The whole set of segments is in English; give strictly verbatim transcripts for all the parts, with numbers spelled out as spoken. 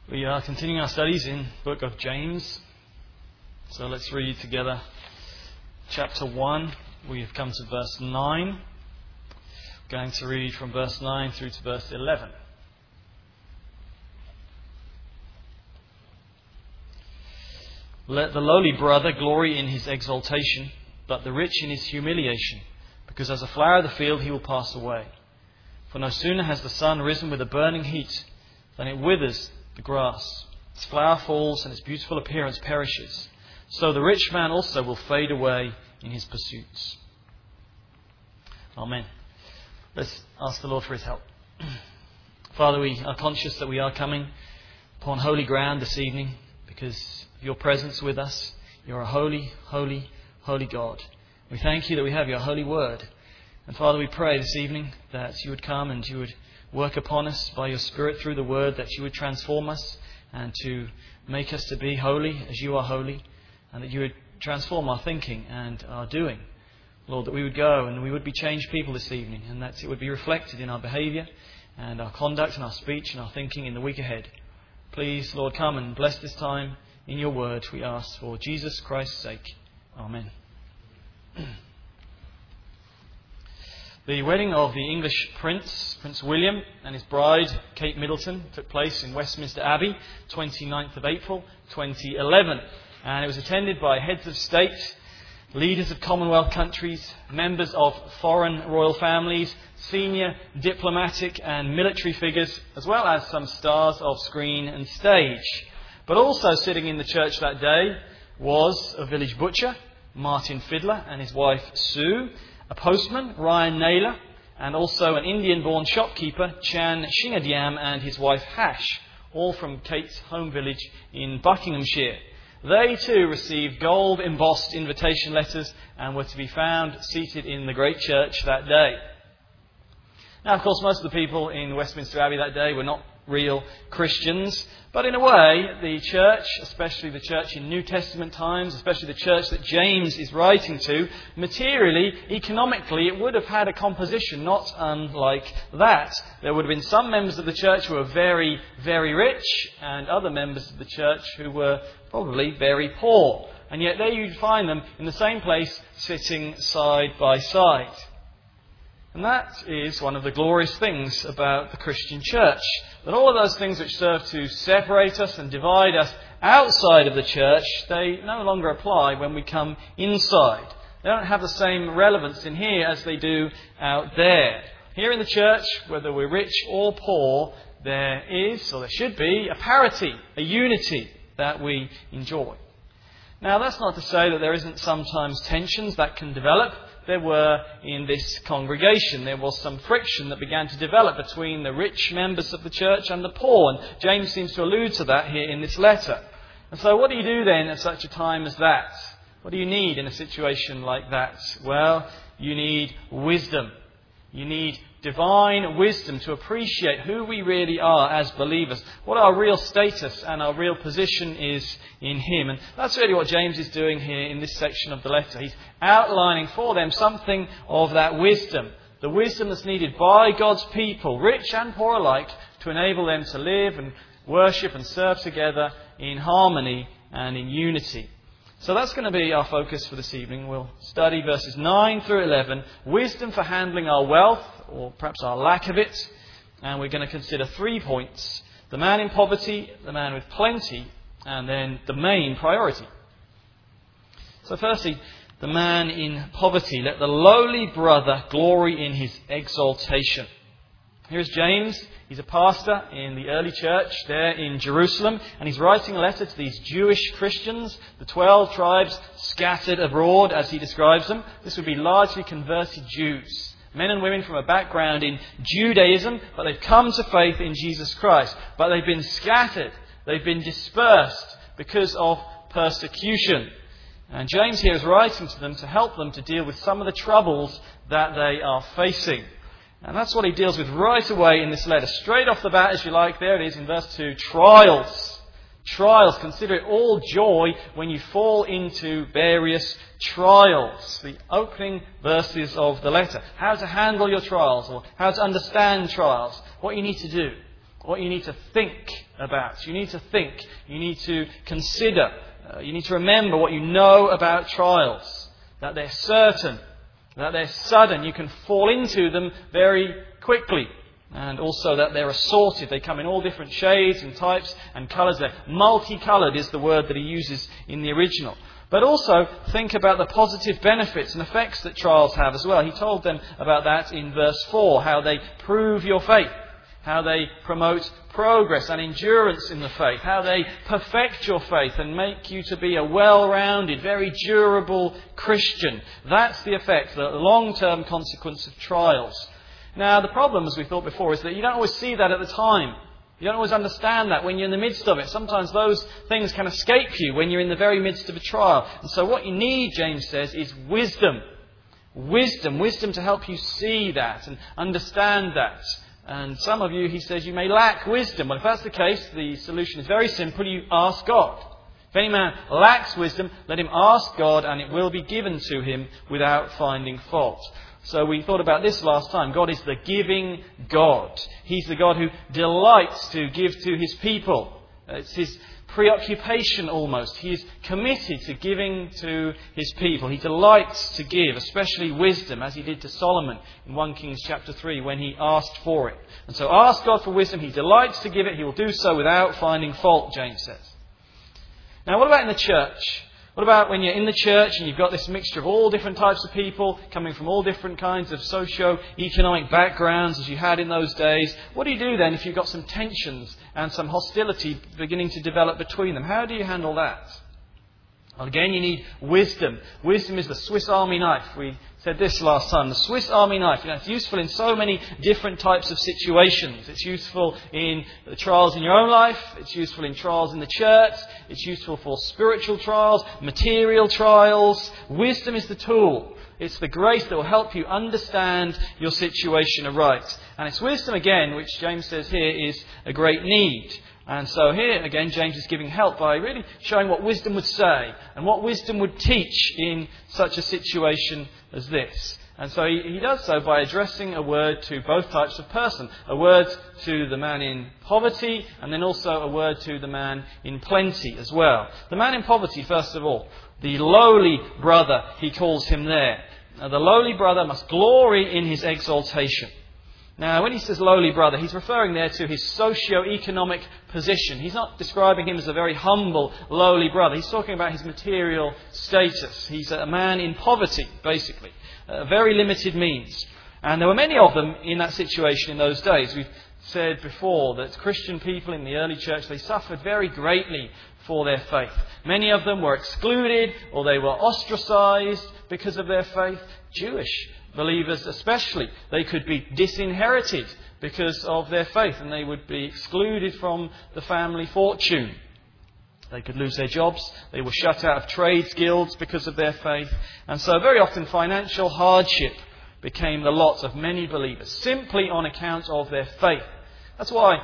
We are continuing our studies in the book of James. So let's read together chapter one. We have come to verse nine. We're going to read from verse nine through to verse eleven. Let the lowly brother glory in his exaltation, but the rich in his humiliation, because as a flower of the field he will pass away. For no sooner has the sun risen with a burning heat than it withers the grass. Its flower falls and its beautiful appearance perishes. So the rich man also will fade away in his pursuits. Amen. Let's ask the Lord for his help. Father, we are conscious that we are coming upon holy ground this evening because of your presence with us. You're a holy, holy, holy God. We thank you that we have your holy word. And Father, we pray this evening that you would come and you would work upon us by your Spirit through the word, that you would transform us and to make us to be holy as you are holy, and that you would transform our thinking and our doing. Lord, that we would go and we would be changed people this evening, and that it would be reflected in our behaviour and our conduct and our speech and our thinking in the week ahead. Please, Lord, come and bless this time in your word, we ask for Jesus Christ's sake. Amen. The wedding of the English Prince, Prince William, and his bride, Kate Middleton, took place in Westminster Abbey, twenty-ninth of April, twenty eleven. And it was attended by heads of state, leaders of Commonwealth countries, members of foreign royal families, senior diplomatic and military figures, as well as some stars of screen and stage. But also sitting in the church that day was a village butcher, Martin Fiddler, and his wife Sue, a postman, Ryan Naylor, and also an Indian-born shopkeeper, Chan Shingadiam, and his wife Hash, all from Kate's home village in Buckinghamshire. They too received gold-embossed invitation letters and were to be found seated in the great church that day. Now, of course, most of the people in Westminster Abbey that day were not real Christians, but in a way, the church, especially the church in New Testament times, especially the church that James is writing to, materially, economically, it would have had a composition not unlike that. There would have been some members of the church who were very, very rich, and other members of the church who were probably very poor. And yet there you'd find them in the same place, sitting side by side. And that is one of the glorious things about the Christian church. That all of those things which serve to separate us and divide us outside of the church, they no longer apply when we come inside. They don't have the same relevance in here as they do out there. Here in the church, whether we're rich or poor, there is, or there should be, a parity, a unity that we enjoy. Now, that's not to say that there isn't sometimes tensions that can develop. There were in this congregation. There was some friction that began to develop between the rich members of the church and the poor. And James seems to allude to that here in this letter. And so what do you do then at such a time as that? What do you need in a situation like that? Well, you need wisdom. You need divine wisdom to appreciate who we really are as believers, what our real status and our real position is in Him. And that's really what James is doing here in this section of the letter. He's outlining for them something of that wisdom, the wisdom that's needed by God's people, rich and poor alike, to enable them to live and worship and serve together in harmony and in unity. So that's going to be our focus for this evening. We'll study verses nine through eleven, wisdom for handling our wealth, or perhaps our lack of it. And we're going to consider three points: the man in poverty, the man with plenty, and then the main priority. So firstly, the man in poverty. Let the lowly brother glory in his exaltation. Here's James. He's a pastor in the early church there in Jerusalem, and he's writing a letter to these Jewish Christians, the twelve tribes scattered abroad, as he describes them. This would be largely converted Jews, men and women from a background in Judaism, but they've come to faith in Jesus Christ. But they've been scattered, they've been dispersed because of persecution. And James here is writing to them to help them to deal with some of the troubles that they are facing. And that's what he deals with right away in this letter. Straight off the bat, as you like, there it is in verse two. Trials. Trials. Consider it all joy when you fall into various trials. The opening verses of the letter. How to handle your trials, or how to understand trials. What you need to do. what you need to think about. You need to think. You need to consider. Uh, you need to remember what you know about trials. That they're certain. That they're sudden. You can fall into them very quickly. And also that they're assorted. They come in all different shades and types and colours. They're multicoloured is the word that he uses in the original. But also think about the positive benefits and effects that trials have as well. He told them about that in verse four, how they prove your faith, how they promote progress and endurance in the faith, how they perfect your faith and make you to be a well-rounded, very durable Christian. That's the effect, the long-term consequence of trials. Now, the problem, as we thought before, is that you don't always see that at the time. You don't always understand that when you're in the midst of it. Sometimes those things can escape you when you're in the very midst of a trial. And so what you need, James says, is wisdom. Wisdom. Wisdom to help you see that and understand that. And some of you, he says, you may lack wisdom. Well, if that's the case, the solution is very simple. You ask God. If any man lacks wisdom, let him ask God, and it will be given to him without finding fault. So we thought about this last time. God is the giving God. He's the God who delights to give to his people. It's his preoccupation almost. He is committed to giving to his people. He delights to give, especially wisdom, as he did to Solomon in First Kings chapter three when he asked for it. And so ask God for wisdom. He delights to give it. He will do so without finding fault, James says. Now, what about in the church? What about when you're in the church and you've got this mixture of all different types of people coming from all different kinds of socio-economic backgrounds as you had in those days? What do you do then if you've got some tensions and some hostility beginning to develop between them? How do you handle that? Well, again, you need wisdom. Wisdom is the Swiss Army knife. We said this last time. The Swiss Army knife. You know, it's useful in so many different types of situations. It's useful in the trials in your own life. It's useful in trials in the church. It's useful for spiritual trials, material trials. Wisdom is the tool. It's the grace that will help you understand your situation aright. And it's wisdom, again, which James says here is a great need. And so here, again, James is giving help by really showing what wisdom would say and what wisdom would teach in such a situation as this. And so he, he does so by addressing a word to both types of person. A word to the man in poverty and then also a word to the man in plenty as well. The man in poverty, first of all, the lowly brother, he calls him there. Now, the lowly brother must glory in his exaltation. Now, when he says lowly brother, he's referring there to his socio-economic position. He's not describing him as a very humble, lowly brother. He's talking about his material status. He's a man in poverty, basically. Uh, very limited means. And there were many of them in that situation in those days. We've said before that Christian people in the early church, they suffered very greatly for their faith. Many of them were excluded or they were ostracized because of their faith. Jewish believers especially, they could be disinherited because of their faith and they would be excluded from the family fortune. They could lose their jobs. They were shut out of trades guilds because of their faith. And so very often financial hardship became the lot of many believers simply on account of their faith. That's why,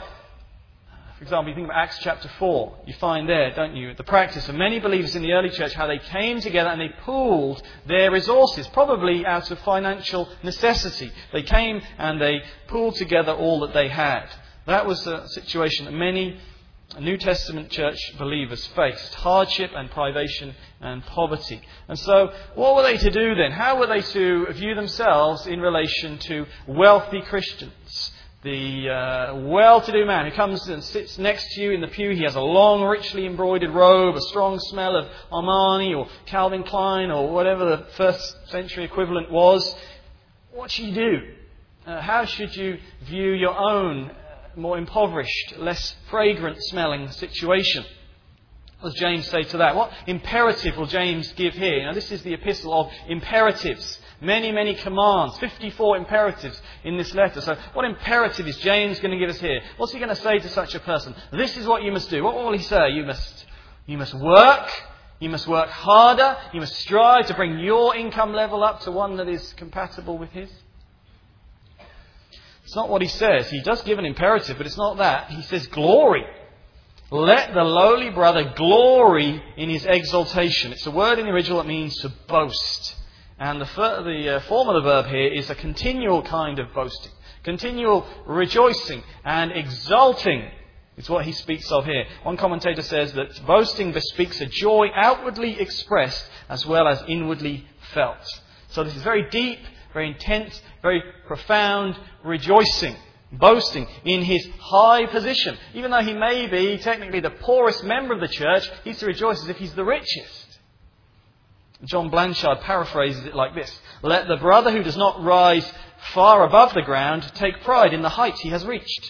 for example, you think of Acts chapter four. You find there, don't you, the practice of many believers in the early church, how they came together and they pooled their resources, probably out of financial necessity. They came and they pooled together all that they had. That was a situation that many New Testament church believers faced. Hardship and privation and poverty. And so, what were they to do then? How were they to view themselves in relation to wealthy Christians? The uh, well-to-do man who comes and sits next to you in the pew. He has a long, richly embroidered robe, a strong smell of Armani or Calvin Klein or whatever the first century equivalent was. What should you do? Uh, how should you view your own more impoverished, less fragrant-smelling situation? What does James say to that? What imperative will James give here? Now, this is the epistle of imperatives. Many, many commands. fifty-four imperatives in this letter. So what imperative is James going to give us here? What's he going to say to such a person? This is what you must do. What will he say? You must, you must work. You must work harder. You must strive to bring your income level up to one that is compatible with his. It's not what he says. He does give an imperative, but it's not that. He says glory. Let the lowly brother glory in his exaltation. It's a word in the original that means to boast. And the, the uh, form of the verb here is a continual kind of boasting. Continual rejoicing and exulting is what he speaks of here. One commentator says that boasting bespeaks a joy outwardly expressed as well as inwardly felt. So this is very deep, very intense, very profound rejoicing. Boasting in his high position. Even though he may be technically the poorest member of the church, he's to rejoice as if he's the richest. John Blanchard paraphrases it like this: "Let the brother who does not rise far above the ground take pride in the height he has reached."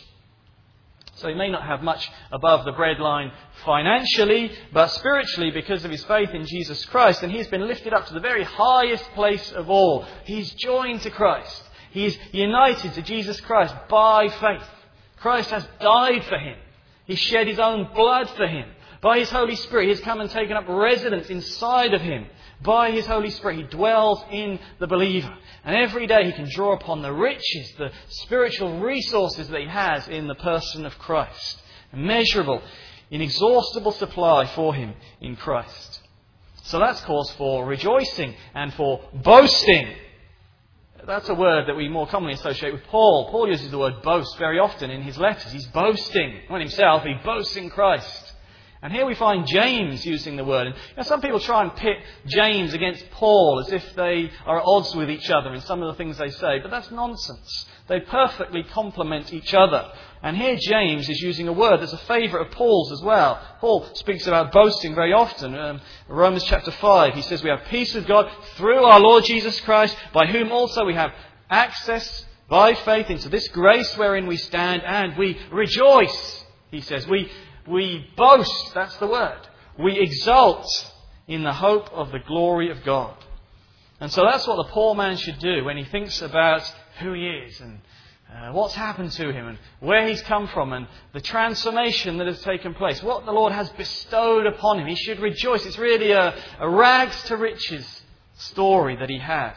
So he may not have much above the breadline financially, but spiritually, because of his faith in Jesus Christ, and he's been lifted up to the very highest place of all. He's joined to Christ. He is united to Jesus Christ by faith. Christ has died for him. He shed his own blood for him. By his Holy Spirit, he has come and taken up residence inside of him. By his Holy Spirit, he dwells in the believer. And every day he can draw upon the riches, the spiritual resources that he has in the person of Christ. Immeasurable, inexhaustible supply for him in Christ. So that's cause for rejoicing and for boasting. That's a word that we more commonly associate with Paul. Paul uses the word boast very often in his letters. He's boasting. Not himself, he boasts in Christ. And here we find James using the word. And you know, some people try and pit James against Paul as if they are at odds with each other in some of the things they say. But that's nonsense. They perfectly complement each other. And here James is using a word that's a favourite of Paul's as well. Paul speaks about boasting very often. Um, Romans chapter five, he says we have peace with God through our Lord Jesus Christ, by whom also we have access by faith into this grace wherein we stand, and we rejoice, he says. We, we boast, that's the word. We exult in the hope of the glory of God. And so that's what the poor man should do when he thinks about who he is and Uh, what's happened to him and where he's come from and the transformation that has taken place. What the Lord has bestowed upon him. He should rejoice. It's really a, a rags to riches story that he has.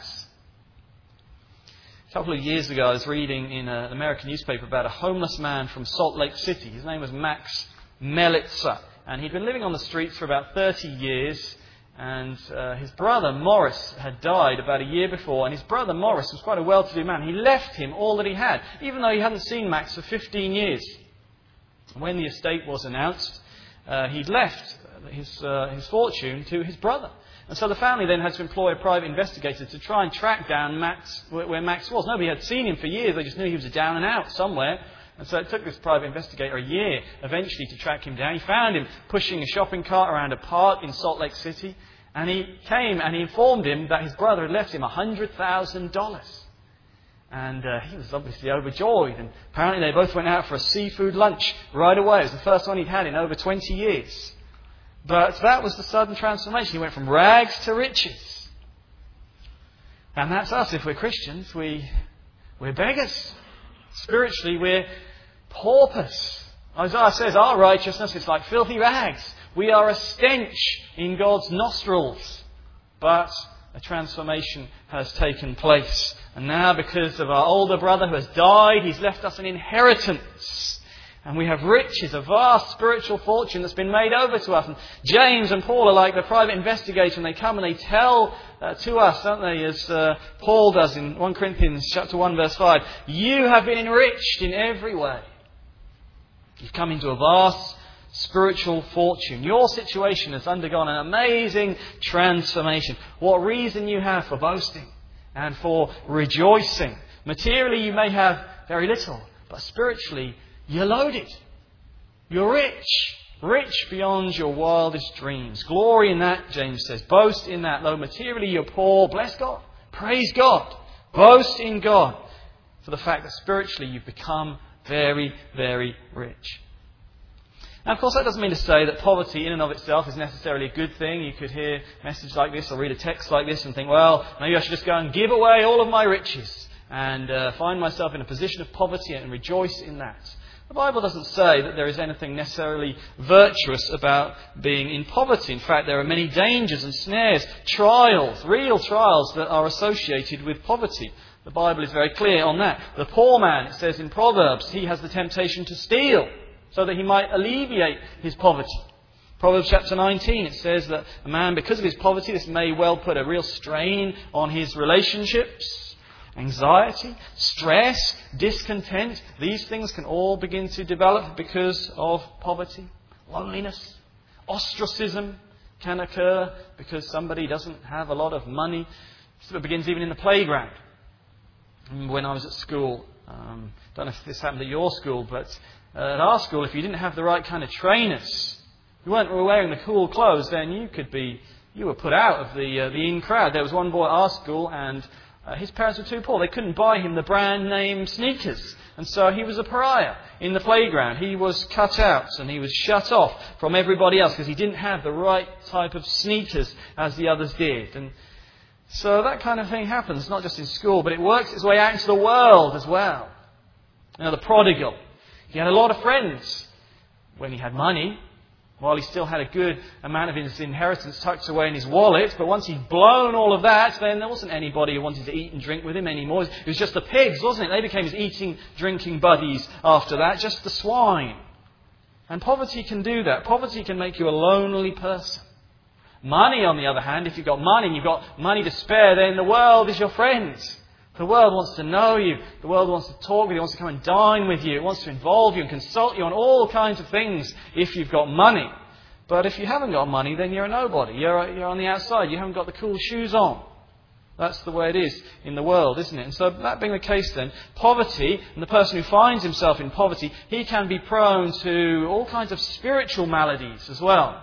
A couple of years ago I was reading in an American newspaper about a homeless man from Salt Lake City. His name was Max Melitzer. And he'd been living on the streets for about thirty years. And uh, his brother Morris had died about a year before, and his brother Morris was quite a well-to-do man. He left him all that he had, even though he hadn't seen Max for fifteen years. When the estate was announced, uh, he'd left his, uh, his fortune to his brother. And so the family then had to employ a private investigator to try and track down Max, where, where Max was. Nobody had seen him for years, they just knew he was down and out somewhere. And so it took this private investigator a year eventually to track him down. He found him pushing a shopping cart around a park in Salt Lake City. And he came and he informed him that his brother had left him one hundred thousand dollars. And uh, he was obviously overjoyed. And apparently they both went out for a seafood lunch right away. It was the first one he'd had in over twenty years. But that was the sudden transformation. He went from rags to riches. And that's us. If we're Christians, we, we're beggars. Spiritually, we're paupers. Isaiah says our righteousness is like filthy rags. We are a stench in God's nostrils. But a transformation has taken place. And now, because of our older brother who has died, he's left us an inheritance. And we have riches, a vast spiritual fortune that's been made over to us. And James and Paul are like the private investigator, and they come and they tell uh, to us, don't they, as uh, Paul does in First Corinthians chapter one verse five, you have been enriched in every way. You've come into a vast spiritual fortune. Your situation has undergone an amazing transformation. What reason you have for boasting and for rejoicing. Materially you may have very little, but spiritually you're loaded. You're rich. Rich beyond your wildest dreams. Glory in that, James says. Boast in that. Though materially you're poor, bless God. Praise God. Boast in God for the fact that spiritually you've become very, very rich. Now, of course, that doesn't mean to say that poverty in and of itself is necessarily a good thing. You could hear a message like this or read a text like this and think, well, maybe I should just go and give away all of my riches and uh, find myself in a position of poverty and rejoice in that. The Bible doesn't say that there is anything necessarily virtuous about being in poverty. In fact, there are many dangers and snares, trials, real trials that are associated with poverty. The Bible is very clear on that. The poor man, it says in Proverbs, he has the temptation to steal so that he might alleviate his poverty. Proverbs chapter nineteen, it says that a man, because of his poverty, this may well put a real strain on his relationships. Anxiety, stress, discontent, these things can all begin to develop because of poverty. Loneliness, ostracism can occur because somebody doesn't have a lot of money. So it begins even in the playground. When I was at school, um, I don't know if this happened at your school, but uh, at our school, if you didn't have the right kind of trainers, you weren't wearing the cool clothes, then you could be, you were put out of the uh, the in crowd. There was one boy at our school, and uh, his parents were too poor. They couldn't buy him the brand name sneakers, and so he was a pariah in the playground. He was cut out and he was shut off from everybody else because he didn't have the right type of sneakers as the others did. And so that kind of thing happens, not just in school, but it works its way out into the world as well. You know, the prodigal, he had a lot of friends when he had money, while he still had a good amount of his inheritance tucked away in his wallet. But once he'd blown all of that, then there wasn't anybody who wanted to eat and drink with him anymore. It was just the pigs, wasn't it? They became his eating, drinking buddies after that, just the swine. And poverty can do that. Poverty can make you a lonely person. Money, on the other hand, if you've got money and you've got money to spare, then the world is your friend. The world wants to know you. The world wants to talk with you. It wants to come and dine with you. It wants to involve you and consult you on all kinds of things if you've got money. But if you haven't got money, then you're a nobody. You're, you're on the outside. You haven't got the cool shoes on. That's the way it is in the world, isn't it? And so that being the case then, poverty, and the person who finds himself in poverty, he can be prone to all kinds of spiritual maladies as well.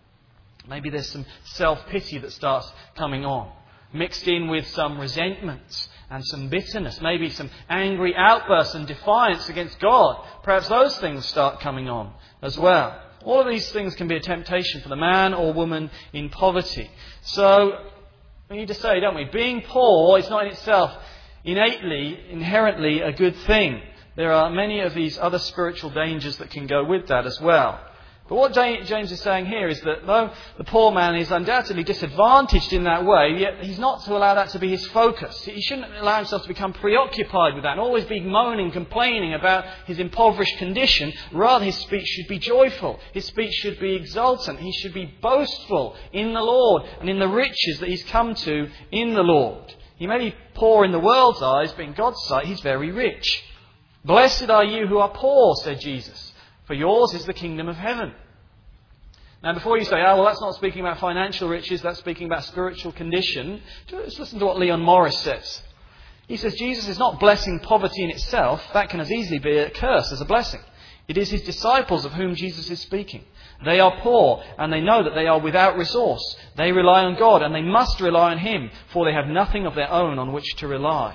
Maybe there's some self-pity that starts coming on, mixed in with some resentment and some bitterness, maybe some angry outbursts and defiance against God. Perhaps those things start coming on as well. All of these things can be a temptation for the man or woman in poverty. So we need to say, don't we, being poor is not in itself innately, inherently a good thing. There are many of these other spiritual dangers that can go with that as well. But what James is saying here is that though the poor man is undoubtedly disadvantaged in that way, yet he's not to allow that to be his focus. He shouldn't allow himself to become preoccupied with that and always be moaning, complaining about his impoverished condition. Rather, his speech should be joyful. His speech should be exultant. He should be boastful in the Lord and in the riches that he's come to in the Lord. He may be poor in the world's eyes, but in God's sight, he's very rich. Blessed are you who are poor, said Jesus, for yours is the kingdom of heaven. Now, before you say, oh, well, that's not speaking about financial riches, that's speaking about spiritual condition, just listen to what Leon Morris says. He says, Jesus is not blessing poverty in itself. That can as easily be a curse as a blessing. It is his disciples of whom Jesus is speaking. They are poor, and they know that they are without resource. They rely on God, and they must rely on him, for they have nothing of their own on which to rely.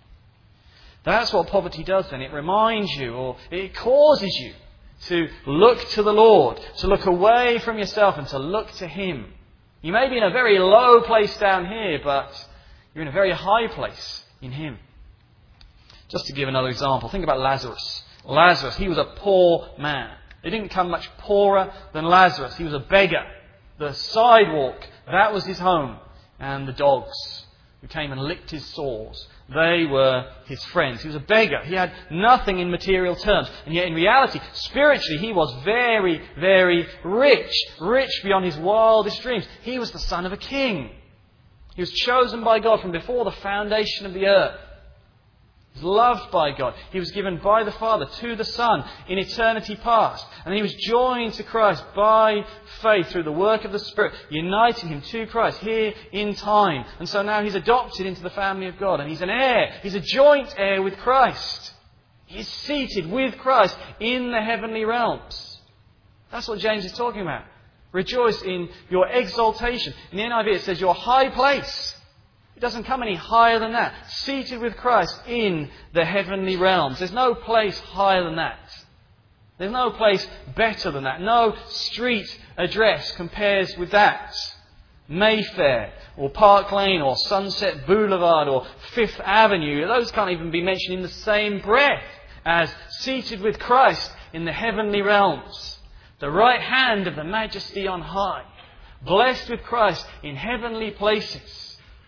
That's what poverty does then. It reminds you, or it causes you, to look to the Lord, to look away from yourself and to look to him. You may be in a very low place down here, but you're in a very high place in him. Just to give another example, think about Lazarus. Lazarus, he was a poor man. He didn't come much poorer than Lazarus. He was a beggar. The sidewalk, that was his home. And the dogs who came and licked his sores, they were his friends. He was a beggar. He had nothing in material terms. And yet in reality, spiritually, he was very, very rich. Rich beyond his wildest dreams. He was the son of a king. He was chosen by God from before the foundation of the earth. He was loved by God. He was given by the Father to the Son in eternity past. And he was joined to Christ by faith through the work of the Spirit, uniting him to Christ here in time. And so now he's adopted into the family of God. And he's an heir. He's a joint heir with Christ. He's seated with Christ in the heavenly realms. That's what James is talking about. Rejoice in your exaltation. In the N I V it says your high place. It doesn't come any higher than that. Seated with Christ in the heavenly realms. There's no place higher than that. There's no place better than that. No street address compares with that. Mayfair or Park Lane or Sunset Boulevard or Fifth Avenue, those can't even be mentioned in the same breath as seated with Christ in the heavenly realms. The right hand of the Majesty on high. Blessed with Christ in heavenly places.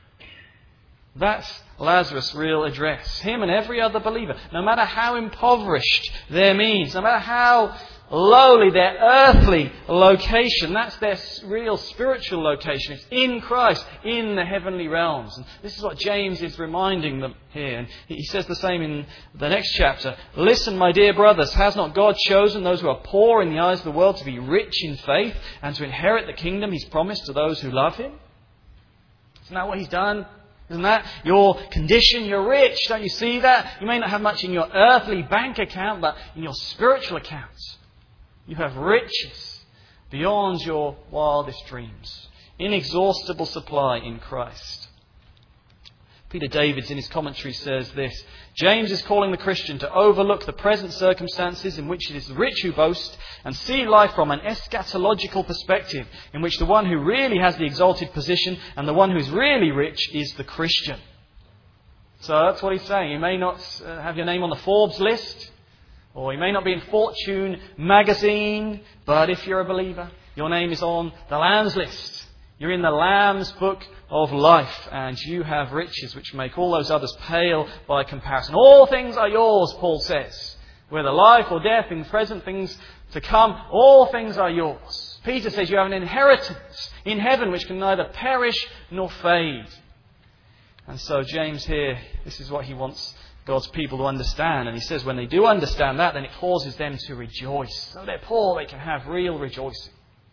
That's Lazarus' real address. Him and every other believer, no matter how impoverished their means, no matter how lowly, their earthly location. That's their real spiritual location. It's in Christ, in the heavenly realms. And this is what James is reminding them here. And he says the same in the next chapter. Listen, my dear brothers, has not God chosen those who are poor in the eyes of the world to be rich in faith and to inherit the kingdom He's promised to those who love Him? Isn't that what He's done? Isn't that your condition? You're rich. Don't you see that? You may not have much in your earthly bank account, but in your spiritual accounts, you have riches beyond your wildest dreams. Inexhaustible supply in Christ. Peter Davids in his commentary says this. James is calling the Christian to overlook the present circumstances in which it is the rich who boast and see life from an eschatological perspective in which the one who really has the exalted position and the one who is really rich is the Christian. So that's what he's saying. You may not uh, have your name on the Forbes list, or you may not be in Fortune magazine, but if you're a believer, your name is on the Lamb's list. You're in the Lamb's book of life, and you have riches which make all those others pale by comparison. All things are yours, Paul says. Whether life or death, things present, things to come, all things are yours. Peter says you have an inheritance in heaven which can neither perish nor fade. And so James here, this is what he wants God's people to understand. And he says when they do understand that, then it causes them to rejoice. So they're poor, they can have real rejoicing.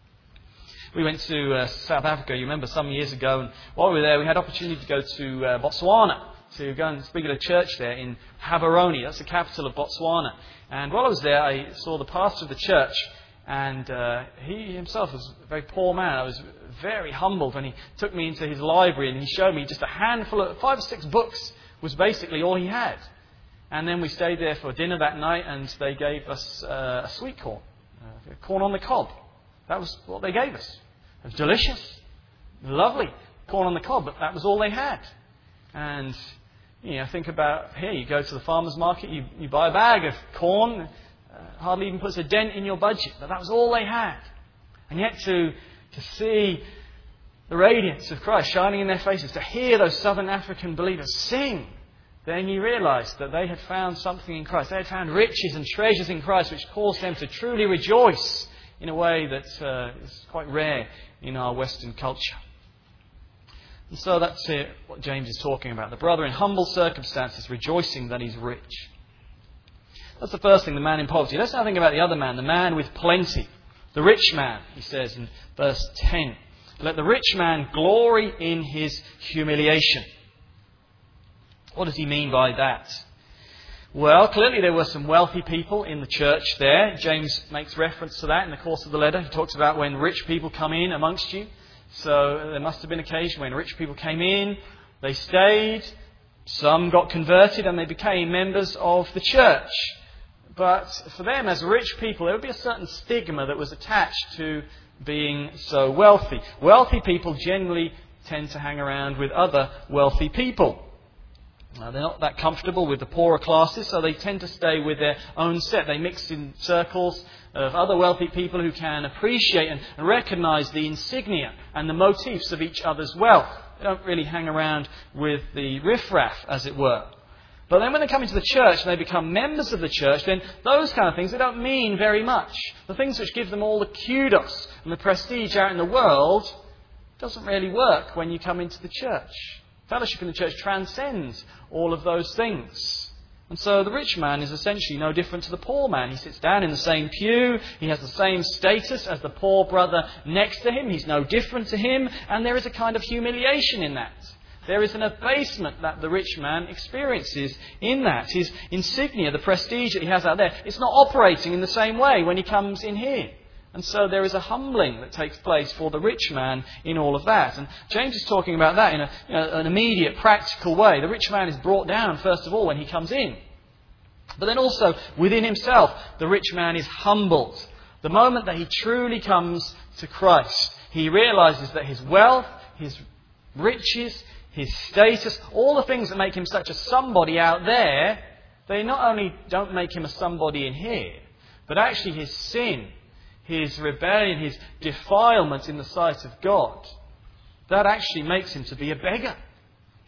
We went to uh, South Africa, you remember, some years ago. And while we were there, we had opportunity to go to uh, Botswana, to go and speak at a church there in Gaborone. That's the capital of Botswana. And while I was there, I saw the pastor of the church. And uh, he himself was a very poor man. I was very humbled when he took me into his library and he showed me just a handful of five or six books was basically all he had. And then we stayed there for dinner that night and they gave us uh, a sweet corn, uh, corn on the cob. That was what they gave us. It was delicious, lovely, corn on the cob, but that was all they had. And, you know, think about here, you go to the farmer's market, you, you buy a bag of corn, uh, hardly even puts a dent in your budget, but that was all they had. And yet to, to see the radiance of Christ shining in their faces, to hear those southern African believers sing, then you realise that they had found something in Christ. They had found riches and treasures in Christ which caused them to truly rejoice in a way that uh, is quite rare in our Western culture. And so that's it, what James is talking about. The brother in humble circumstances rejoicing that he's rich. That's the first thing, the man in poverty. Let's now think about the other man, the man with plenty. The rich man, he says in verse ten. Let the rich man glory in his humiliation. What does he mean by that? Well, clearly there were some wealthy people in the church there. James makes reference to that in the course of the letter. He talks about when rich people come in amongst you. So there must have been an occasion when rich people came in, they stayed, some got converted and they became members of the church. But for them as rich people, there would be a certain stigma that was attached to being so wealthy. Wealthy people generally tend to hang around with other wealthy people. Now, they're not that comfortable with the poorer classes, so they tend to stay with their own set. They mix in circles of other wealthy people who can appreciate and recognise the insignia and the motifs of each other's wealth. They don't really hang around with the riffraff, as it were. But then when they come into the church and they become members of the church, then those kind of things, they don't mean very much. The things which give them all the kudos and the prestige out in the world doesn't really work when you come into the church. Fellowship in the church transcends all of those things. And so the rich man is essentially no different to the poor man. He sits down in the same pew. He has the same status as the poor brother next to him. He's no different to him. And there is a kind of humiliation in that. There is an abasement that the rich man experiences in that. His insignia, the prestige that he has out there, it's not operating in the same way when he comes in here. And so there is a humbling that takes place for the rich man in all of that. And James is talking about that in a, you know, an immediate, practical way. The rich man is brought down, first of all, when he comes in. But then also, within himself, the rich man is humbled. The moment that he truly comes to Christ, he realises that his wealth, his riches, his status, all the things that make him such a somebody out there, they not only don't make him a somebody in here, but actually his sin, his rebellion, his defilement in the sight of God, that actually makes him to be a beggar.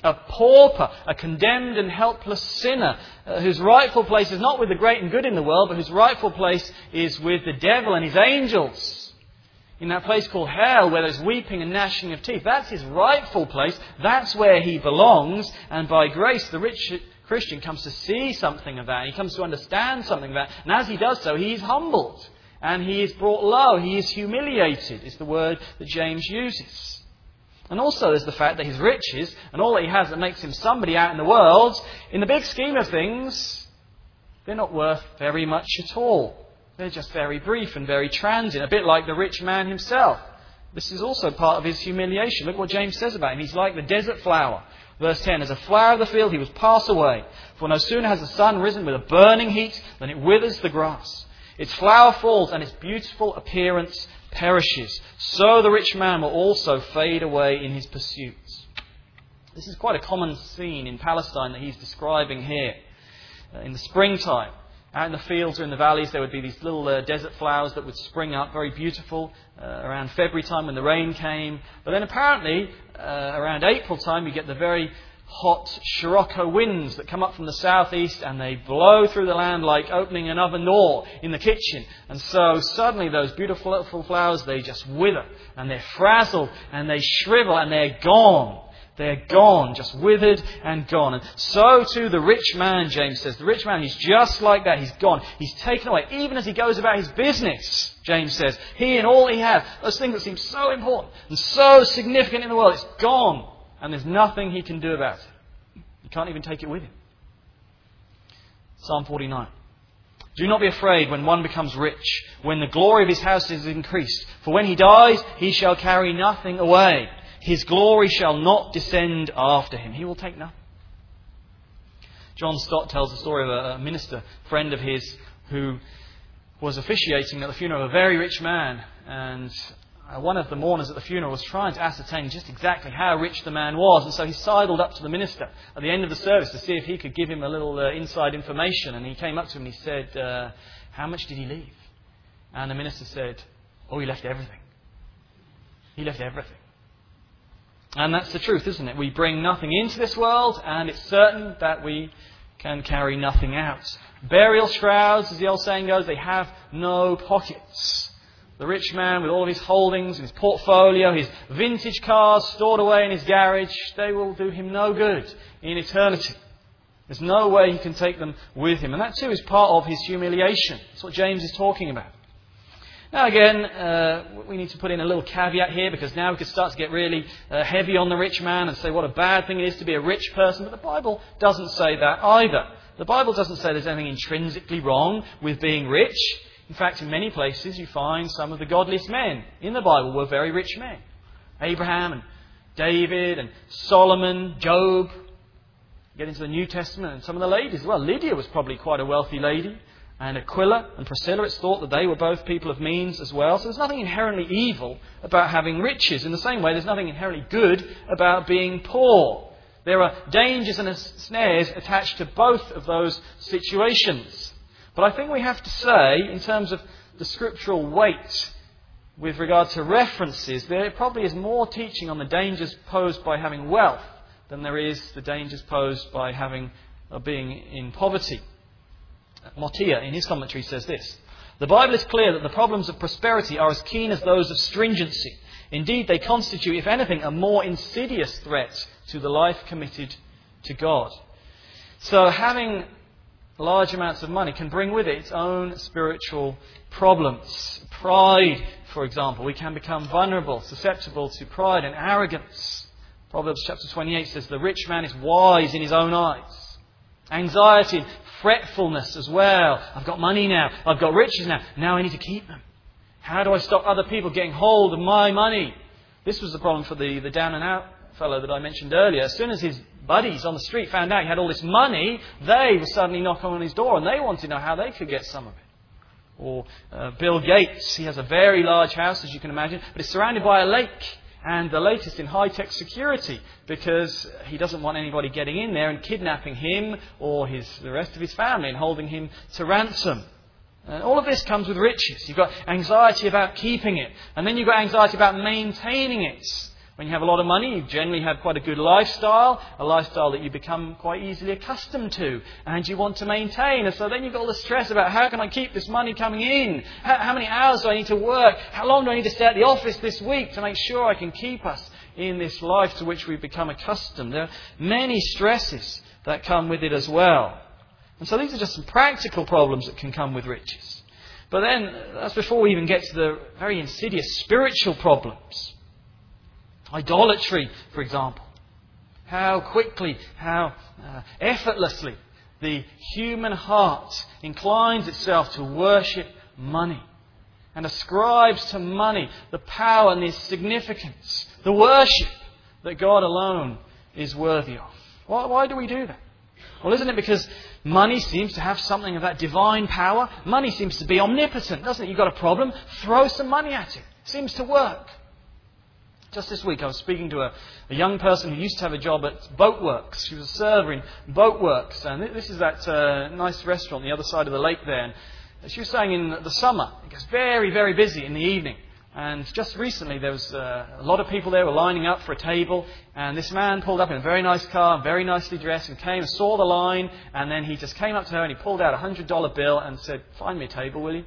A pauper, a condemned and helpless sinner, uh, whose rightful place is not with the great and good in the world, but whose rightful place is with the devil and his angels. In that place called hell, where there's weeping and gnashing of teeth. That's his rightful place. That's where he belongs. And by grace, the rich Christian comes to see something of that. He comes to understand something of that. And as he does so, he is humbled. And he is brought low. He is humiliated, is the word that James uses. And also there's the fact that his riches and all that he has that makes him somebody out in the world, in the big scheme of things, they're not worth very much at all. They're just very brief and very transient, a bit like the rich man himself. This is also part of his humiliation. Look what James says about him. He's like the desert flower. Verse ten, as a flower of the field he was passed away. For no sooner has the sun risen with a burning heat than it withers the grass. Its flower falls and its beautiful appearance perishes. So the rich man will also fade away in his pursuits. This is quite a common scene in Palestine that he's describing here. Uh, in the springtime, out in the fields or in the valleys, there would be these little uh, desert flowers that would spring up, very beautiful, uh, around February time when the rain came. But then apparently, uh, around April time, you get the very hot Scirocco winds that come up from the southeast and they blow through the land like opening an oven door in the kitchen. And so suddenly those beautiful flowers, they just wither and they're frazzled and they shrivel and they're gone. They're gone, just withered and gone. And so too the rich man, James says. The rich man, he's just like that. He's gone. He's taken away. Even as he goes about his business, James says, he and all he has, those things that seem so important and so significant in the world, it's gone. And there's nothing he can do about it. He can't even take it with him. Psalm forty-nine. Do not be afraid when one becomes rich, when the glory of his house is increased. For when he dies, he shall carry nothing away. His glory shall not descend after him. He will take nothing. John Stott tells the story of a minister, friend of his, who was officiating at the funeral of a very rich man. And one of the mourners at the funeral was trying to ascertain just exactly how rich the man was. And so he sidled up to the minister at the end of the service to see if he could give him a little uh, inside information. And he came up to him and he said, uh, how much did he leave? And the minister said, oh, he left everything. He left everything. And that's the truth, isn't it? We bring nothing into this world, and it's certain that we can carry nothing out. Burial shrouds, as the old saying goes, they have no pockets. The rich man with all of his holdings, his portfolio, his vintage cars stored away in his garage, they will do him no good in eternity. There's no way he can take them with him. And that too is part of his humiliation. That's what James is talking about. Now again, uh, we need to put in a little caveat here, because now we could start to get really uh, heavy on the rich man and say what a bad thing it is to be a rich person. But the Bible doesn't say that either. The Bible doesn't say there's anything intrinsically wrong with being rich. In fact, in many places you find some of the godliest men in the Bible were very rich men. Abraham and David and Solomon, Job. Get into the New Testament and some of the ladies as well. Lydia was probably quite a wealthy lady. And Aquila and Priscilla, it's thought that they were both people of means as well. So there's nothing inherently evil about having riches. In the same way, there's nothing inherently good about being poor. There are dangers and snares attached to both of those situations. But I think we have to say, in terms of the scriptural weight with regard to references, there probably is more teaching on the dangers posed by having wealth than there is the dangers posed by having uh, being in poverty. Mottier, in his commentary, says this: the Bible is clear that the problems of prosperity are as keen as those of stringency. Indeed, they constitute, if anything, a more insidious threat to the life committed to God. So having large amounts of money can bring with it its own spiritual problems. Pride, for example. We can become vulnerable, susceptible to pride and arrogance. Proverbs chapter twenty-eight says, the rich man is wise in his own eyes. Anxiety, fretfulness as well. I've got money now. I've got riches now. Now I need to keep them. How do I stop other people getting hold of my money? This was the problem for the, the down and out fellow that I mentioned earlier. As soon as his buddies on the street found out he had all this money, they were suddenly knocking on his door and they wanted to know how they could get some of it. Or uh, Bill Gates, he has a very large house, as you can imagine, but it's surrounded by a lake. And the latest in high-tech security, because he doesn't want anybody getting in there and kidnapping him or his the rest of his family and holding him to ransom. And all of this comes with riches. You've got anxiety about keeping it. And then you've got anxiety about maintaining it. When you have a lot of money, you generally have quite a good lifestyle, a lifestyle that you become quite easily accustomed to and you want to maintain. And so then you've got all the stress about how can I keep this money coming in? How, how many hours do I need to work? How long do I need to stay at the office this week to make sure I can keep us in this life to which we've become accustomed? There are many stresses that come with it as well. And so these are just some practical problems that can come with riches. But then, that's before we even get to the very insidious spiritual problems. Idolatry, for example. How quickly, how uh, effortlessly the human heart inclines itself to worship money and ascribes to money the power and the significance, the worship that God alone is worthy of. Why, why do we do that? Well, isn't it because money seems to have something of that divine power? Money seems to be omnipotent, doesn't it? You've got a problem, throw some money at it. It seems to work. Just this week I was speaking to a, a young person who used to have a job at Boatworks. She was a server in Boatworks. And this is that uh, nice restaurant on the other side of the lake there. And she was saying in the summer, it gets very, very busy in the evening. And just recently there was uh, a lot of people there were lining up for a table. And this man pulled up in a very nice car, very nicely dressed, and came and saw the line. And then he just came up to her and he pulled out a one hundred dollar bill and said, "Find me a table, will you?"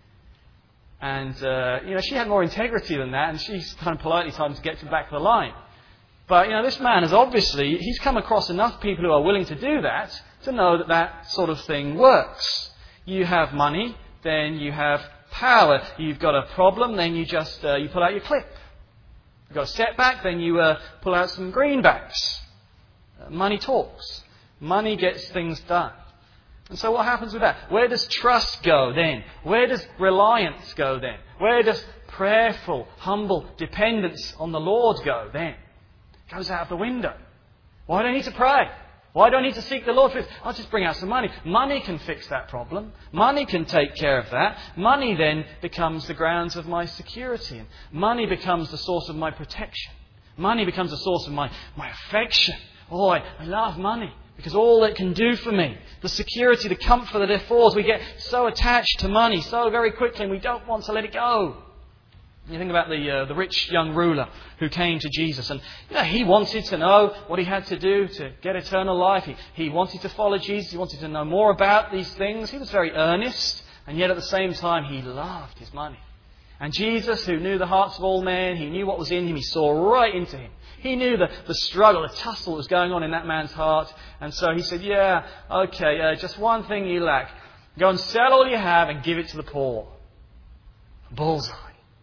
And, uh, you know, she had more integrity than that, and she kind of politely told him to get to the back of the line. But, you know, this man has obviously, he's come across enough people who are willing to do that to know that that sort of thing works. You have money, then you have power. You've got a problem, then you just, uh, you pull out your clip. You've got a setback, then you uh, pull out some greenbacks. Uh, money talks. Money gets things done. And so what happens with that? Where does trust go then? Where does reliance go then? Where does prayerful, humble dependence on the Lord go then? It goes out of the window. Why do I need to pray? Why do I need to seek the Lord for this? I'll just bring out some money. Money can fix that problem. Money can take care of that. Money then becomes the grounds of my security. And money becomes the source of my protection. Money becomes the source of my, my affection. Oh, I, I love money. Because all it can do for me, the security, the comfort that it affords, we get so attached to money so very quickly and we don't want to let it go. You think about the uh, the rich young ruler who came to Jesus, and you know, he wanted to know what he had to do to get eternal life. He, he wanted to follow Jesus. He wanted to know more about these things. He was very earnest, and yet at the same time he loved his money. And Jesus, who knew the hearts of all men, he knew what was in him, he saw right into him. He knew the, the struggle, the tussle that was going on in that man's heart. And so he said, yeah, okay, uh, just one thing you lack. Go and sell all you have and give it to the poor. Bullseye.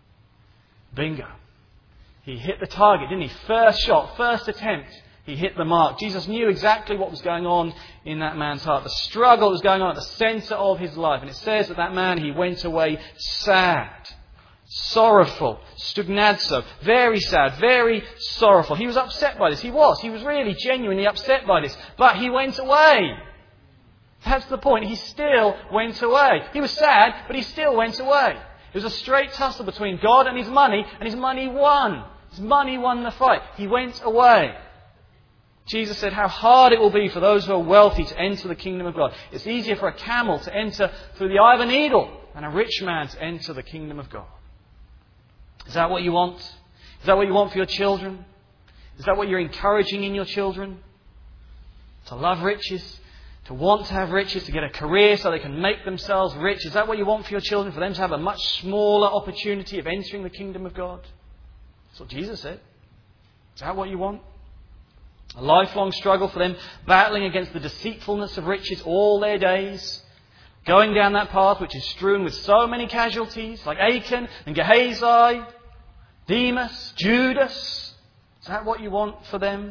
Bingo. He hit the target, didn't he? First shot, first attempt, he hit the mark. Jesus knew exactly what was going on in that man's heart. The struggle was going on at the centre of his life. And it says that that man, he went away sad. Sorrowful, stugnazo, very sad, very sorrowful. He was upset by this. He was. He was really genuinely upset by this. But he went away. That's the point. He still went away. He was sad, but he still went away. It was a straight tussle between God and his money, and his money won. His money won the fight. He went away. Jesus said how hard it will be for those who are wealthy to enter the kingdom of God. It's easier for a camel to enter through the eye of a needle than a rich man to enter the kingdom of God. Is that what you want? Is that what you want for your children? Is that what you're encouraging in your children? To love riches, to want to have riches, to get a career so they can make themselves rich. Is that what you want for your children? For them to have a much smaller opportunity of entering the kingdom of God? That's what Jesus said. Is that what you want? A lifelong struggle for them, battling against the deceitfulness of riches all their days. Going down that path which is strewn with so many casualties, like Achan and Gehazi, Demas, Judas. Is that what you want for them?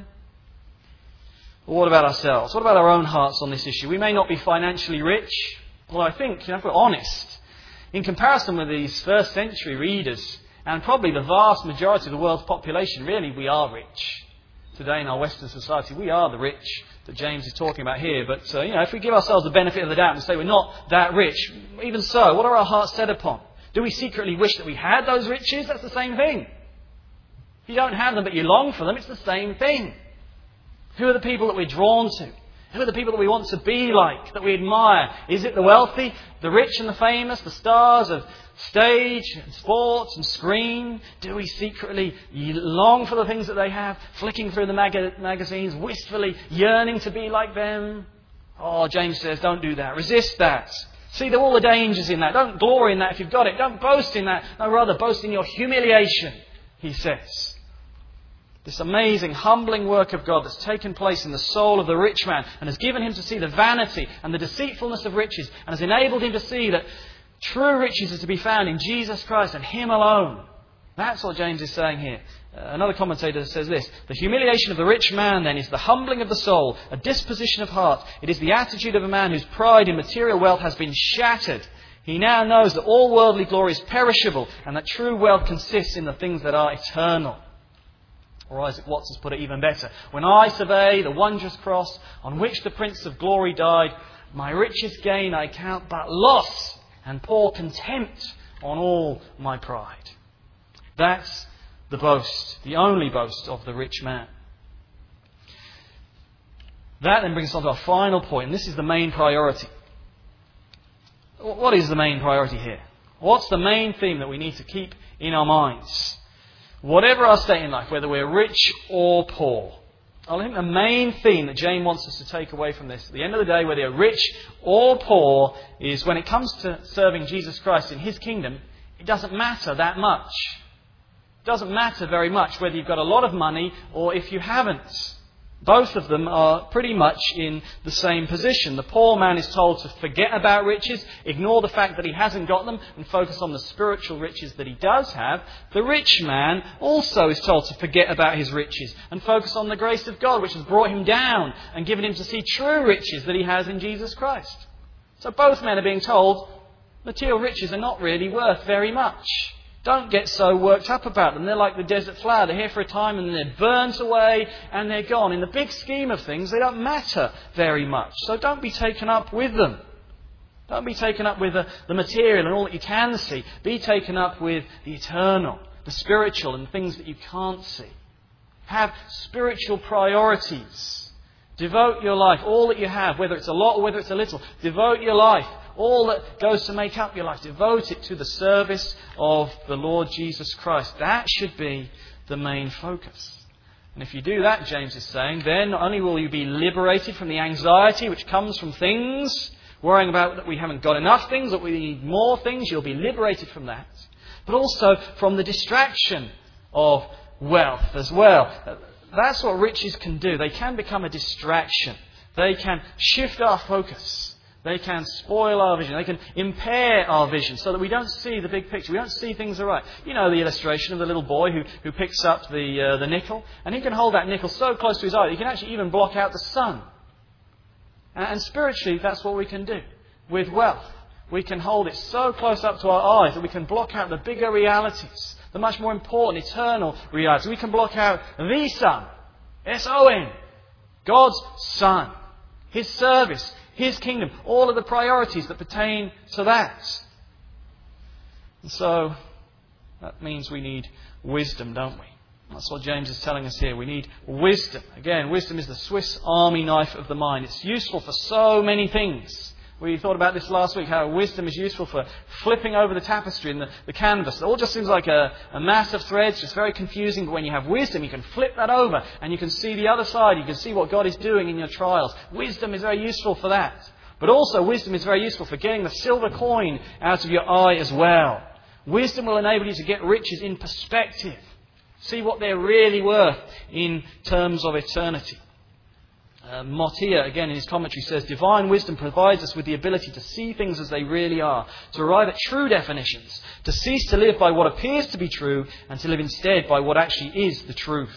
Or what about ourselves? What about our own hearts on this issue? We may not be financially rich. Well, I think, you know, if we're honest, in comparison with these first century readers, and probably the vast majority of the world's population, really we are rich. Today in our Western society, we are the rich that James is talking about here. But, uh, you know, if we give ourselves the benefit of the doubt and say we're not that rich, even so, what are our hearts set upon? Do we secretly wish that we had those riches? That's the same thing. If you don't have them but you long for them, it's the same thing. Who are the people that we're drawn to? Who are the people that we want to be like, that we admire? Is it the wealthy, the rich and the famous, the stars of stage and sports and screen? Do we secretly long for the things that they have, flicking through the mag- magazines, wistfully yearning to be like them? Oh, James says, don't do that. Resist that. See all the dangers in that. Don't glory in that if you've got it. Don't boast in that. No, rather boast in your humiliation, he says. This amazing, humbling work of God that's taken place in the soul of the rich man and has given him to see the vanity and the deceitfulness of riches and has enabled him to see that true riches are to be found in Jesus Christ and Him alone. That's what James is saying here. Uh, another commentator says this: the humiliation of the rich man, then, is the humbling of the soul, a disposition of heart. It is the attitude of a man whose pride in material wealth has been shattered. He now knows that all worldly glory is perishable and that true wealth consists in the things that are eternal. Or Isaac Watts has put it even better: when I survey the wondrous cross on which the Prince of Glory died, my richest gain I count but loss and pour contempt on all my pride. That's the boast, the only boast of the rich man. That then brings us on to our final point, and this is the main priority. What is the main priority here? What's the main theme that we need to keep in our minds? Whatever our state in life, whether we're rich or poor, I think the main theme that James wants us to take away from this, at the end of the day, whether you're rich or poor, is when it comes to serving Jesus Christ in His kingdom, it doesn't matter that much. It doesn't matter very much whether you've got a lot of money or if you haven't. Both of them are pretty much in the same position. The poor man is told to forget about riches, ignore the fact that he hasn't got them, and focus on the spiritual riches that he does have. The rich man also is told to forget about his riches and focus on the grace of God, which has brought him down and given him to see true riches that he has in Jesus Christ. So both men are being told material riches are not really worth very much. Don't get so worked up about them. They're like the desert flower. They're here for a time and then they're burnt away and they're gone. In the big scheme of things, they don't matter very much. So don't be taken up with them. Don't be taken up with the, the material and all that you can see. Be taken up with the eternal, the spiritual, and things that you can't see. Have spiritual priorities. Devote your life, all that you have, whether it's a lot or whether it's a little. Devote your life. All that goes to make up your life, devote it to the service of the Lord Jesus Christ. That should be the main focus. And if you do that, James is saying, then not only will you be liberated from the anxiety which comes from things, worrying about that we haven't got enough things, that we need more things, you'll be liberated from that. But also from the distraction of wealth as well. That's what riches can do. They can become a distraction. They can shift our focus. They can spoil our vision. They can impair our vision so that we don't see the big picture. We don't see things aright. You know the illustration of the little boy who, who picks up the uh, the nickel. And he can hold that nickel so close to his eye that he can actually even block out the sun. And, and spiritually, that's what we can do with wealth. We can hold it so close up to our eyes that we can block out the bigger realities, the much more important, eternal realities. We can block out the Son, S O N, God's Son, His service, His kingdom, all of the priorities that pertain to that. And so, that means we need wisdom, don't we? That's what James is telling us here. We need wisdom. Again, wisdom is the Swiss army knife of the mind. It's useful for so many things. We thought about this last week, how wisdom is useful for flipping over the tapestry and the, the canvas. It all just seems like a, a mass of threads, just very confusing. But when you have wisdom, you can flip that over and you can see the other side. You can see what God is doing in your trials. Wisdom is very useful for that. But also, wisdom is very useful for getting the silver coin out of your eye as well. Wisdom will enable you to get riches in perspective. See what they're really worth in terms of eternity. Uh, Mottier, again in his commentary, says, divine wisdom provides us with the ability to see things as they really are, to arrive at true definitions, to cease to live by what appears to be true, and to live instead by what actually is the truth.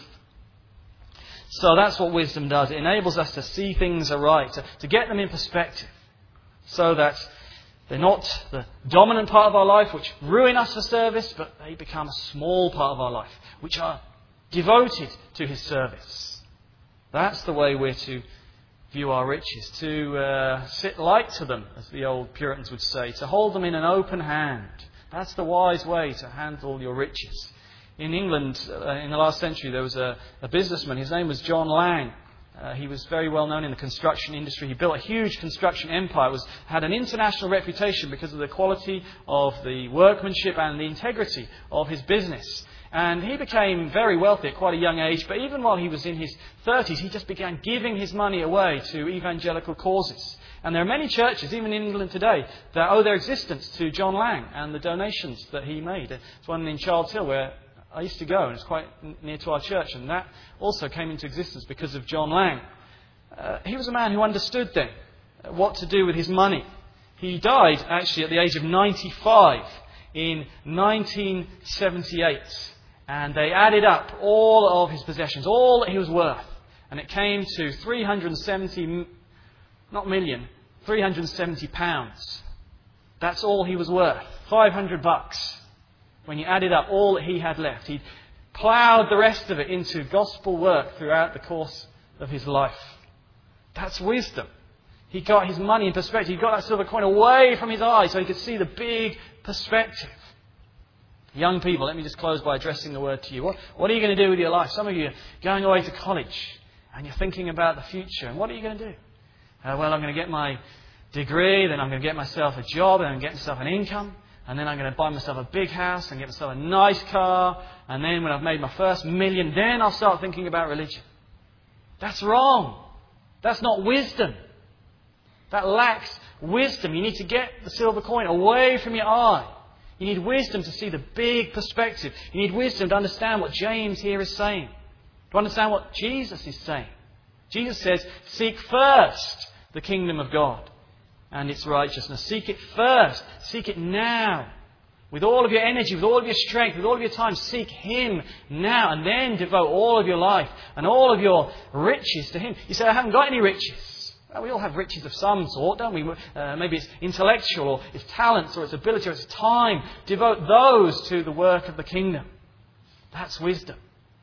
So that's what wisdom does. It enables us to see things aright, to, to get them in perspective, so that they're not the dominant part of our life, which ruin us for service, but they become a small part of our life, which are devoted to His service. That's the way we're to view our riches, to uh, sit light to them, as the old Puritans would say, to hold them in an open hand. That's the wise way to handle your riches. In England, uh, in the last century, there was a, a businessman. His name was John Lang. Uh, he was very well known in the construction industry. He built a huge construction empire. It was, had an international reputation because of the quality of the workmanship and the integrity of his business. And he became very wealthy at quite a young age, but even while he was in his thirties, he just began giving his money away to evangelical causes. And there are many churches, even in England today, that owe their existence to John Lang and the donations that he made. There's one in Childs Hill where I used to go, and it's quite near to our church, and that also came into existence because of John Lang. Uh, he was a man who understood then what to do with his money. He died actually at the age of ninety-five in nineteen seventy-eight, and they added up all of his possessions, all that he was worth, and it came to three hundred seventy, not million, three hundred seventy pounds. That's all he was worth, five hundred bucks. When you added up all that he had left, he ploughed the rest of it into gospel work throughout the course of his life. That's wisdom. He got his money in perspective. He got that silver coin away from his eyes so he could see the big perspective. Young people, let me just close by addressing the word to you. What, what are you going to do with your life? Some of you are going away to college and you're thinking about the future. And what are you going to do? Uh, well, I'm going to get my degree, then I'm going to get myself a job, then I'm going to get myself an income. And then I'm going to buy myself a big house and get myself a nice car. And then when I've made my first million, then I'll start thinking about religion. That's wrong. That's not wisdom. That lacks wisdom. You need to get the silver coin away from your eye. You need wisdom to see the big perspective. You need wisdom to understand what James here is saying. To understand what Jesus is saying. Jesus says, seek first the kingdom of God and its righteousness. Seek it first. Seek it now. With all of your energy, with all of your strength, with all of your time, seek Him now. And then devote all of your life and all of your riches to Him. You say, I haven't got any riches. Well, we all have riches of some sort, don't we? Uh, maybe it's intellectual, or it's talents, or it's ability, or it's time. Devote those to the work of the kingdom. That's wisdom.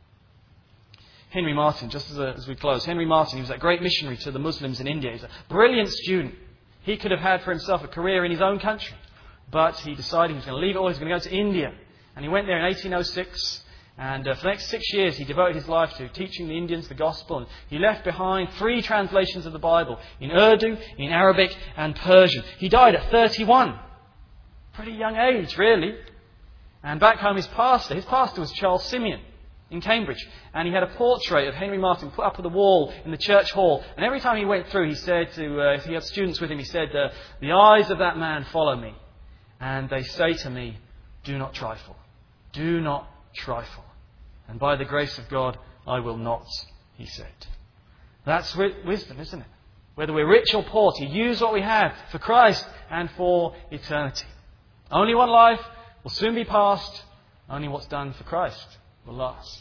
Henry Martyn, just as, a, as we close. Henry Martyn, he was that great missionary to the Muslims in India. He's a brilliant student. He could have had for himself a career in his own country. But he decided he was going to leave it all. He was going to go to India. And he went there in eighteen oh six. And uh, for the next six years, he devoted his life to teaching the Indians the gospel. And he left behind three translations of the Bible in Urdu, in Arabic, and Persian. He died at thirty-one. Pretty young age, really. And back home, his pastor, his pastor was Charles Simeon in Cambridge. And he had a portrait of Henry Martyn put up on the wall in the church hall. And every time he went through, he said to, uh, if he had students with him, he said, uh, the eyes of that man follow me. And they say to me, do not trifle. Do not trifle. And by the grace of God, I will not, he said. That's wisdom, isn't it? Whether we're rich or poor, to use what we have for Christ and for eternity. Only one life will soon be past. Only what's done for Christ will last.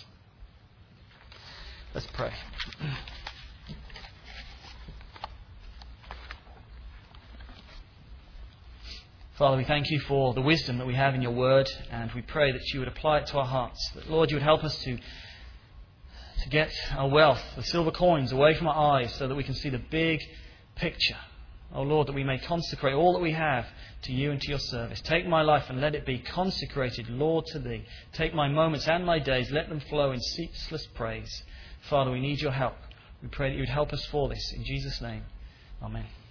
Let's pray. Father, we thank you for the wisdom that we have in your word, and we pray that you would apply it to our hearts. That, Lord, you would help us to, to get our wealth, the silver coins, away from our eyes so that we can see the big picture. Oh Lord, that we may consecrate all that we have to you and to your service. Take my life and let it be consecrated, Lord, to thee. Take my moments and my days, let them flow in ceaseless praise. Father, we need your help. We pray that you would help us for this. In Jesus' name, amen.